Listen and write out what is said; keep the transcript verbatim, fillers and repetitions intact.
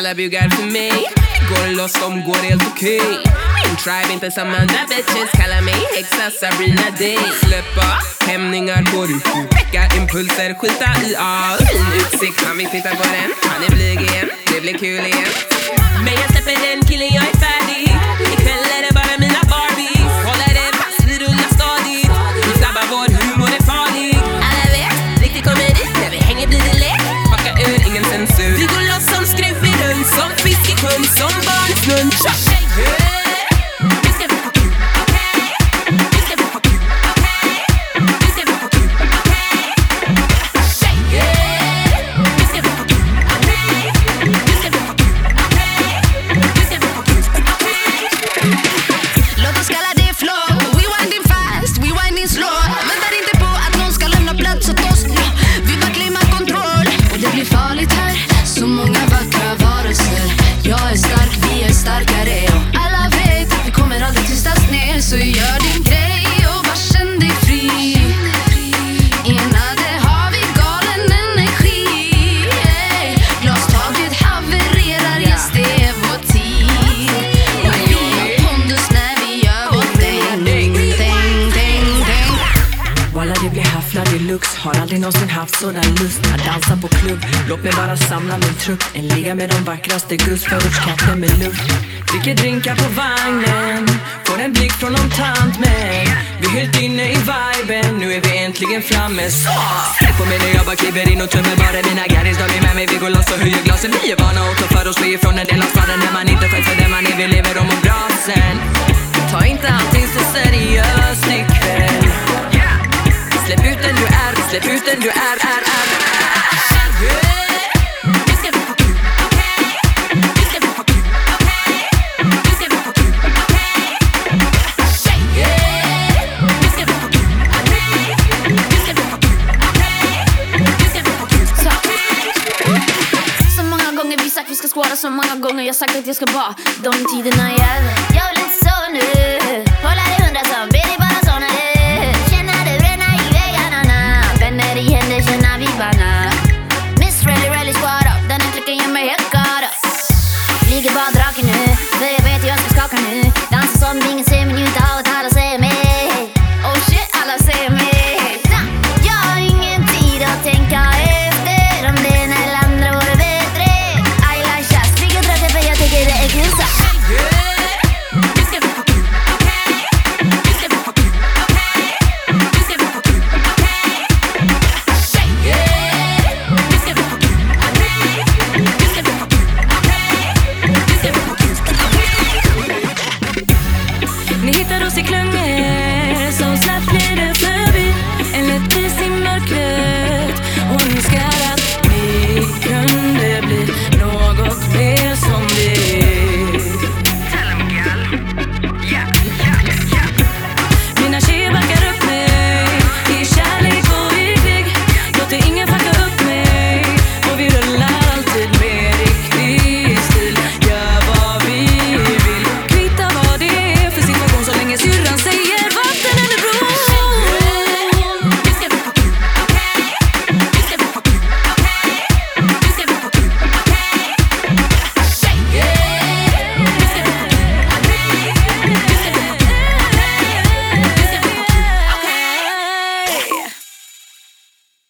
alla bugar för mig. Går loss, de går helt okej. Min tribe inte som andra bitches. Kallar mig häxa Sabrina Day. Släppa hämningar på rutor. Väcka impulser, skita i allt. Fin utsikt, han vill titta på den. Han är blyg igen, det blir kul igen. Men jag släpper den killen, jag är färdig. Ikväll är det bara mina Barbies. Håller det fast, vi rullar stadigt. Vi snabbar, vår humor är farlig. Alla vet, riktigt komedi. När vi hänger blir det lätt. Packa ur, ingen censur. Vi går loss som skruv i rund. Som fisk i sjön, som barn i snön. Tja! Så gör din grej och bara känn dig fri. Enade har vi galen energi. Glastaget havererar, yes det är vår tid. Och vi har pondus när vi gör vårt däng. Däng, däng, däng, däng. Walla det blir hafflar deluxe. Har aldrig någonsin haft sådan lust att dansa på klubb. Låt mig bara samla min trupp. En liga med de vackraste gudsförortskatten med luft. Dricker drinkar på vagnen. Får en blick från någon tant med. Vi är helt inne i viben. Nu är vi äntligen framme. Så släpp på mig när jag bara kliver in och tömmer bara mina garris. De är med mig, vi går loss och höjer glasen. Vi är vana att ta för oss, vi är från en del av staden. När man inte själv för det man är, vi lever om och bra sen. Ta inte allting så seriöst ikväll. Släpp ut den du är, släpp ut den du är, är, är, är. Vi ska skvara så många gånger. Jag sagt att jag ska vara de tiderna jag är. Jag vill inte så nu.